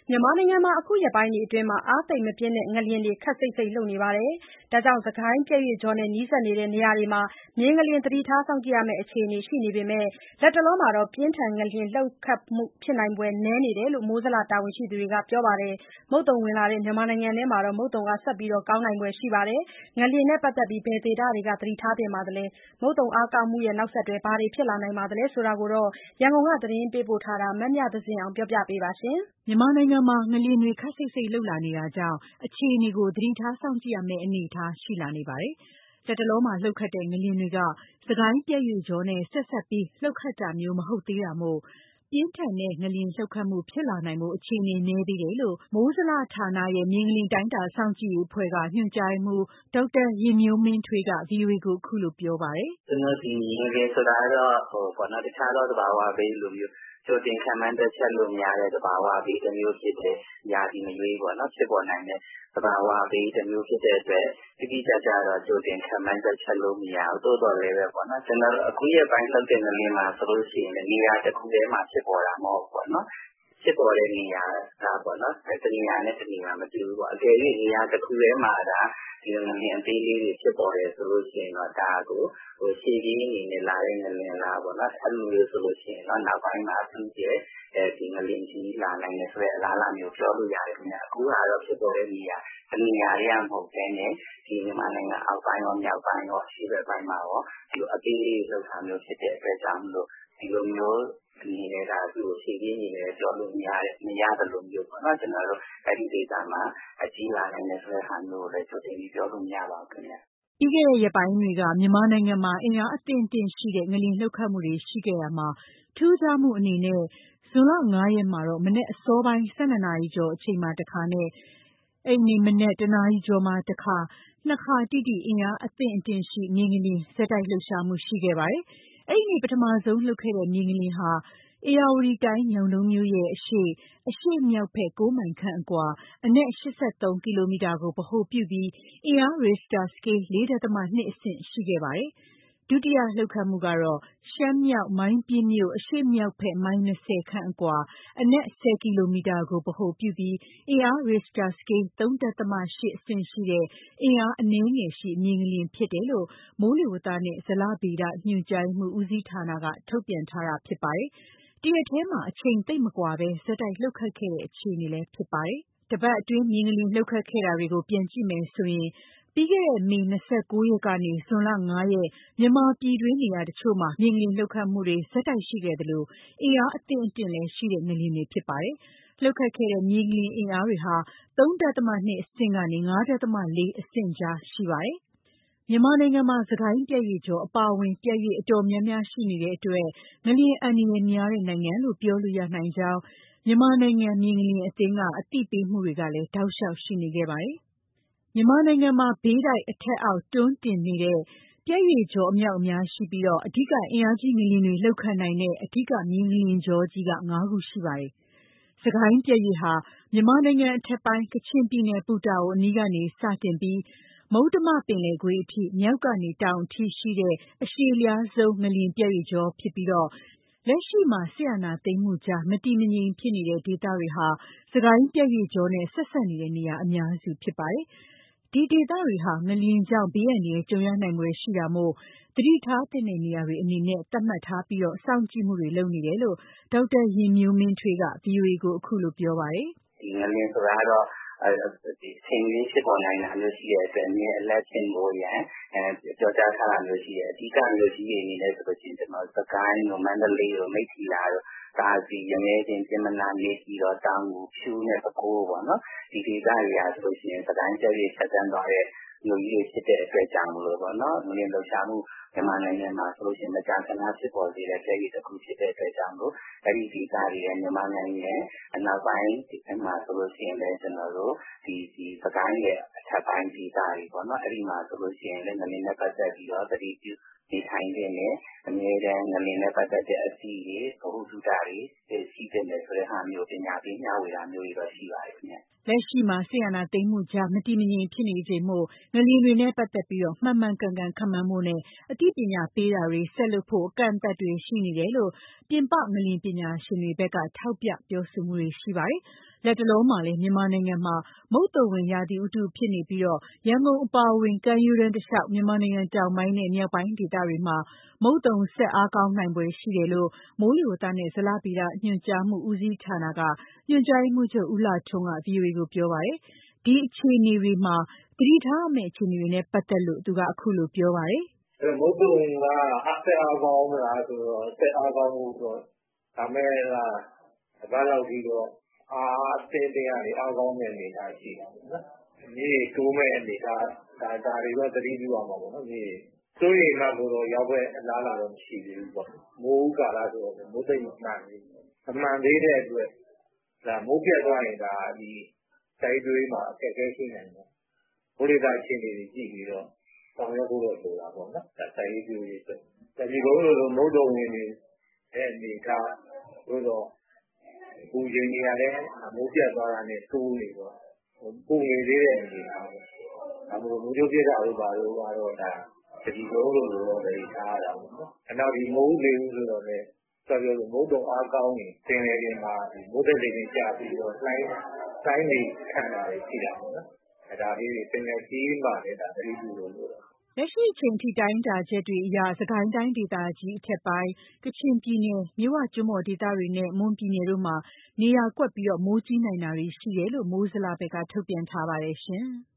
မြန်မာနိုင်ငံမှာအခုရက်ပိုင်းအတွင်းအားသိပ်မပြင်းတဲ့ငလျင်တွေခပ်စိပ်စိပ်လှုပ်နေပါတယ်။ဒါကြောင့်စစ်ကိုင်းပြတ်ရွေ့ကြောနဲ့နီးစပ်နေတဲ့နေရာတွေမှာမြေငလျင်သတိထားစောင့်ကြည့်ရမယ့်အခြေအနေရှိနေပေမဲ့လတ်တလောမှာပြင်းထန်ငလျင်လှုပ်ခတ်မှုဖြစ်နိုင်ဖွယ်နည်းနေတယ်လို့မိုးဇလတာဝန်ရှိသူတွေကပြောပါတယ်။မုတ်သုံဝင်လာတဲ့မြန်မာနိုင်ငံထဲမှာမုတ်သုံဆက်ပြီးကောင်းနိုင်ဖွယ်ရှိပါတယ်။ငလျင်နဲ့ပတ်သက်ပြီးဘယ်ဒေသတွေကသတိထားသင့်ပါသလဲ။မုတ်သုံအားကောင်းမှုရဲ့နောက်ဆက်တွဲဘာတွေဖြစ်လာနိုင်ပါသလဲဆိုတာကိုရန်ကုန်ကသတင်းပေးပို့ထားတာမမြသဇင်အောင်ပြောပြပေးပါရှင်။မြန်မာနိုင်ငံမှာငလျင်တွေခပ်စိပ်စိပ်လှုပ်လာနေတာကြောင့်အခြေအနေကိုသတိထားစောင့်ကြည့်ရမယ့်အနေအထားရှိလာနေပါတယ်။လတ်တလောမှာလှုပ်ခတ်တဲ့ငလျင်တွေကစစ်ကိုင်းပြတ်ရွေ့ကြောနဲ့ဆက်စပ်ပြီးလှုပ်ခတ်တာမျိုးမဟုတ်သေးတာမို့ပြင်းထန်တဲ့ငလျင်လှုပ်ခတ်မှုဖြစ်လာနိုင်ဖို့အခြေအနေနည်းသေးတယ်လို့မိုးဇလဌာနရဲ့မြေငလျင်တိုင်းတာစောင့်ကြည့်ရေးအဖွဲ့ကညွှန်ကြားရေးမှူးဒေါက်တာရင်မျိုးမင်းထွေးက VOA ကိုအခုလိုပြောပါတယ်။ "ကျွန်တော်ဒီငလျင်ဆိုတာကတော့တခြားသောသဘာဝဘေးလိုမျိုးကြိုတင်ခန့်မှန်းတွက်ချက်လို့မရတဲ့သဘာဝဘေးတစ်မျိုးဖြစ်တဲ့ရာသီမရွေးဖြစ်ပေါ်နိုင်တဲ့သဘာဝဘေးတစ်မျိုးဖြစ်တဲ့အတွက်တိတိကျကျတော့ကြိုတင်ခန့်မှန်းတွက်ချက်လို့မရဘူး။သို့တော်လည်းပဲကျွန်တော်တို့အခုရက်ပိုင်းလှုပ်တဲ့ငလျင်မှာဆိုလို့ရှိရင်နေရာတစ်ခုထဲမှာဖြစ်ပေါ်တာမဟုတ်ဘူး။ဖြစ်ပေါ်တဲ့နေရာကတစ်နေရာနဲ့တစ်နေရာမတူဘူးပေါ့။အကယ်၍နေရာတစ်ခုထဲမှာဒီငလျင်အသေးလေးတွေဖြစ်ပေါ်တယ်ဆိုလို့ရှိရင်တော့ဒါကိုရှေ့ပြေးအနေနဲ့လာတဲ့ငလျင်လားပေါ့။အဲ့လိုမျိုးဆိုလို့ရှိရင်တော့နောက်ပိုင်းမှာသူ့ရဲ့ဒီငလျင်ကြီးလာနိုင်တယ်ဆိုတဲ့အလားအလာမျိုးပြောလို့ရတယ်ခင်ဗျ။အခုကတော့ဖြစ်ပေါ်တဲ့နေရာတစ်နေရာတည်းမဟုတ်ဘဲနဲ့ဒီမြန်မာနိုင်ငံအောက်ပိုင်းရောမြောက်ပိုင်းရောအရှေ့ဘက်ပိုင်းမှာရောဒီလိုအသေးလေးလှုပ်တာမျိုးဖြစ်တဲ့အတွက်ကြောင့်မလို့ဒီလိုမျိုးအနေနဲ့သူ့ကိုရှေ့ပြေးအနေနဲ့ပြောလို့မရတယ်လို့မျိုးကျွန်တော်တို့အဲ့ဒီဒေသမှာအကြီးလာနိုင်တယ်ဆိုတဲ့ဟာမျိုးကိုလည်းကြိုတင်ပြီးပြောလို့မရပါဘူးခင်ဗျ။ပြီးခဲ့တဲ့ရက်ပိုင်းတွေကမြန်မာနိုင်ငံမှာအင်အားအသင့်အတင့်ရှိတဲ့ငလျင်လှုပ်ခတ်မှုတွေရှိခဲ့ရာမှာထူးခြားမှုအနေနဲ့ဇွန်လ 5 ရက်မှာတော့မနက်အစောပိုင်း12 နာရီကျော်အချိန်မှာတစ်ခါနဲ့အဲ့ဒီမနက်1 နာရီကျော်မှာတစ်ခါနှစ်ခါတိတိအင်အားအသင့်အတင့်ရှိမြေငလျင်ဆက်တိုက်လှုပ်ရှားမှုရှိခဲ့ပါတယ်။အဲ့ဒီနေ့ပထမဆုံးလှုပ်ခဲ့တဲ့မြေငလျင်ဟာဧရာဝတီတိုင်းညောင်တုန်းမြို့ရဲ့အရှေ့မြောက်ဘက်9 မိုင်ခန့်အကွာအနက်83 ကီလိုမီတာကိုဗဟိုပြုပြီးအင်အား Richter Scale 4.2 အဆင့်ရှိခဲ့ပါတယ်။ဒုတိယလှုပ်ခတ်မှုကတော့ရှမ်းမြောက်မိုင်းပျဉ်းမြို့အရှေ့မြောက်ဘက်မိုင်20 ခန့်အကွာအနက်10 ကီလိုမီတာကိုဗဟိုပြုပြီးအင်အား Richter Scale 3.8 အဆင့်ရှိတဲ့အင်အားအနည်းငယ်ရှိမြေငလျင်ဖြစ်တယ်လို့မိုးလေဝသနဲ့ဇလဗေဒညွှန်ကြားမှုဦးစီးဌာနကထုတ်ပြန်ထားတာဖြစ်ပါတယ်။တစ်ရက်ထဲမှာအချိန်သိပ်မကွာဘဲဆက်တိုက်လှုပ်ခတ်ခဲ့တဲ့အခြေအနေလည်းဖြစ်ပါတယ်။တစ်ပတ်အတွင်းမြေငလျင်လှုပ်ခတ်ခဲ့တာတွေကိုပြန်ကြည့်မယ်ဆိုရင်ပြီးခဲ့တဲ့မေ29 ရက်ကနေဇွန်လ 5 ရက်မြန်မာပြည်တွင်းနေရာတချို့မှာမြေငလျင်လှုပ်ခတ်မှုတွေဆက်တိုက်ရှိခဲ့သလိုအင်အားအသင့်အတင့်လည်းရှိတဲ့ငလျင်တွေဖြစ်ပါတယ်။လှုပ်ခတ်ခဲ့တဲ့မြေငလျင်အင်အားတွေဟာ 3.2 အဆင့်ကနေ 5.4 အဆင့်ကြားရှိပါတယ်။မြန်မာနိုင်ငံမှာစစ်ကိုင်းပြတ်ရွေ့ကြောအပါအဝင်ပြတ်ရွေ့အတော်များများရှိနေတဲ့အတွက်ငလျင်အန္တရာယ်များတဲ့နိုင်ငံလို့ပြောလို့ရနိုင်ကြောင်းမြန်မာနိုင်ငံမြေငလျင်အသင်းကအသိပေးမှုတွေကလည်းတောက်လျှောက်ရှိနေခဲ့ပါတယ်။မြန်မာနိုင်ငံမှာဘေးတိုက်အထက်အောက်တွန်းတင်နေတဲ့ပြတ်ရွေ့ကြောအမြောက်အများရှိပြီးအဓိကအင်အားကြီးငလျင်တွေလှုပ်ခတ်နိုင်တဲ့အဓိကမြေငလျင်ကြောကြီးက5 ခုရှိပါတယ်။စစ်ကိုင်းပြတ်ရွေ့ဟာမြန်မာနိုင်ငံအထက်ပိုင်းကချင်ပြည်နယ်ပူတာအိုအနီးကနေစတင်ပြီးမုတ္တမပင်လယ်ကွေ့အထိမြောက်ကနေတောင်အထိရှိတဲ့အရှည်လျားဆုံးငလျင်ပြတ်ရွေ့ကြောဖြစ်ပြီးလက်ရှိမှာစစ်အာဏာသိမ်းမှုကြားမတည်မငြိမ်ဖြစ်နေတဲ့ဒေသတွေဟာစစ်ကိုင်းပြတ်ရွေ့ကြောနဲ့ဆက်စပ်နေတဲ့နေရာအများစုဖြစ်ပါတယ်။ဒီဒေသတွေဟာငလျင်ကြောင့်ဘေးအန္တရာယ်ကြုံရနိုင်ဖွယ်ရှိတာမို့သတိထားသင့်တဲ့နေရာတွေအနေနဲ့သတ်မှတ်ထားပြီးစောင့်ကြည့်မှုတွေလုပ်နေတယ်လို့ဒေါက်တာရင်မျိုးမင်းထွေးက VOA ကိုအခုလိုပြောပါတယ်။ဒီငလျင်ဆိုတာကတော့အချိန်မရွေးဖြစ်ပေါ်နိုင်တာမျိုးရှိတဲ့အတွက်အမြဲ alert ဖြစ်ဖို့ရန်ပြောကြားထားတာမျိုးရှိတယ်။အဓိကမြို့ကြီးတွေအနေနဲ့ဆိုလို့ရှိရင်ကျွန်တော်စကိုင်းတို့မန္တလေးတို့မိတ္ထီလာတို့သာစီရငယ်ချင်းပြင်မနာနေပြည်တော်တောင်ငူဖြူးနဲ့ပဲခူးပေါ့ဒီဒေသတွေကဆိုလို့ရှိရင်စကိုင်းကျဲကြီးဆက်တန်းသွားတဲ့မြို့ကြီးတွေဖြစ်တဲ့အတွက်ကြောင့်မလို့ငလျင်လှုပ်ရှားမှုမြန်မာနိုင်ငံမှာဆိုလို့ရှိရင်မကြာခဏဖြစ်ပေါ်စေတဲ့ပြည်တစ်ခုဖြစ်တဲ့အတွက်ကြောင့်လို့အဲ့ဒီဒေသတွေရဲ့မြန်မာနိုင်ငံအနောက်ပိုင်းမှာဆိုလို့ရှိရင်လည်းကျွန်တော်တို့ဒီစကိုင်းရဲ့အထက်ပိုင်းဒေသတွေပေါ့အဲ့ဒီမှာဆိုလို့ရှိရင်လည်းငလျင်နဲ့ပတ်သက်ပြီးတော့သတိပြုနေထိုင်တဲ့နဲ့အမြဲတမ်းငလျင်နဲ့ပတ်သက်တဲ့အစီအတွေဗဟုသုတတွေရှိတဲ့ဆိုတဲ့ဟာမျိုးပညာပေးမျှဝေတာမျိုးတွေတော့ရှိပါတယ်ခင်ဗျ။လက်ရှိမှာစစ်အာဏာသိမ်းမှုကြားမတည်မငြိမ်ဖြစ်နေချိန်မို့ငလျင်တွေနဲ့ပတ်သက်ပြီးမှန်မှန်ကန်ကန်ခန့်မှန်းဖို့နဲ့အသိပညာပေးတာတွေဆက်လုပ်ဖို့အကန့်အသတ်တွေရှိနေတယ်လို့ပြင်ပငလျင်ပညာရှင်တွေဘက်ကထောက်ပြပြောဆိုမှုတွေရှိပါတယ်။လက်တလောမှာလည်းမြန်မာနိုင်ငံမှာမုတ်သုန်ဝင်ရာသီဥတုဖြစ်နေပြီးရန်ကုန်အပါအဝင်ကမ်းရိုးတန်းတစ်လျှောက်မြန်မာနိုင်ငံတောင်ပိုင်းနဲ့မြောက်ပိုင်းဒေသတွေမှာမုတ်သုန်ဆက်အားကောင်းနိုင်ဖွယ်ရှိတယ်လို့မိုးလေဝသနဲ့ဇလဗေဒညွှန်ကြားမှုဦးစီးဌာနကညွှန်ကြားရေးမှူးချုပ်ဦးလှထွန်းက VOA ကိုပြောပါတယ်။ ဒီအခြေအနေတွေမှာသတိထားရမယ့်အခြေအနေတွေနဲ့ပတ်သက်လို့သူကအခုလိုပြောပါတယ်။မုတ်သုန်ကဆက်အားကောင်းမလားဆိုတော့ဆက်အားကောင်းမှုတော့ဒါမဲ့လားတပတ်လောက်ပြီးတော့အားအသင်းကနေအားကောင်းတဲ့အနေအထားရှိတာပေါ့နော်။မြေတိုးမဲ့အနေအထားဒါတွေတော့သတိပြုရမှာပေါ့နော်။မြေစိုးရိမ်မှကိုတော့ရောက်ပဲအလားလာတော့မရှိသေးဘူးပေါ့။မိုးကာလဆိုတော့မိုးသိမ့်မှန်သေးတယ်။အမှန်သေးတဲ့အတွက်ဒါမိုးပြတ်သွားရင်ဒါဒီတိုက်တွေးမှာအခက်အခဲရှိနိုင်တယ်။ဘုရိသအခြေအနေတွေကြည့်ပြီးတော့ဆောင်ရွက်ဖို့တော့လိုတာပေါ့နော်။တိုက်ရေးပြိုးရေးဆိုဒီကုန်းလိုမုတ်တုံဝင်နေအနေထားဆိုတော့ပူချိန်တွေကလည်းမိုးပြတ်သွားတာနဲ့တိုးနေတော့ပူနေသေးတဲ့အနေထားပေါ့။ဒါမို့မိုးကြိုးပြတ်တာတို့ဘာလို့ကတော့ဒါဒီကုန်းလိုတော့တည်ထားတာပေါ့နော်။နောက်ဒီမိုးလေးဦးဆိုတော့လည်းဆိုတော့မုတ်တုံအားကောင်းနေပင်လယ်ပြင်မှာဒီမိုးသက်တွေနဲ့ကြာပြီးတော့တိုင်းနေခံတာတွေရှိတာပေါ့နော်။ဒါလေးတွေပင်လယ်ကြီးမှလည်းဒါသတိပြုလို့လို့လက်ရှိအချိန်ထိတိုင်းတာချက်တွေအရစစ်ကိုင်းတိုင်းဒေသကြီးအထက်ပိုင်းကချင်ပြည်နယ်မြစ်ဝကျွန်းပေါ်ဒေသတွေနဲ့မွန်ပြည်နယ်တို့မှာနေရာကွက်ပြီးမိုးကြီးနိုင်တာတွေရှိတယ်လို့မိုးဇလဘက်ကထုတ်ပြန်ထားပါတယ်ရှင်။